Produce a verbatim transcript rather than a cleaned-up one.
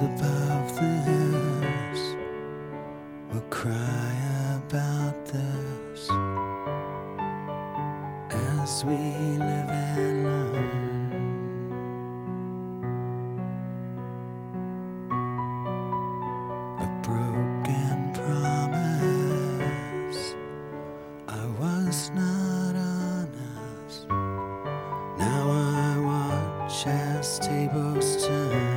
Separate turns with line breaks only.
above the hills will cry about this as we live and learn. A broken promise, I was not honest. Now I watch as tables turn.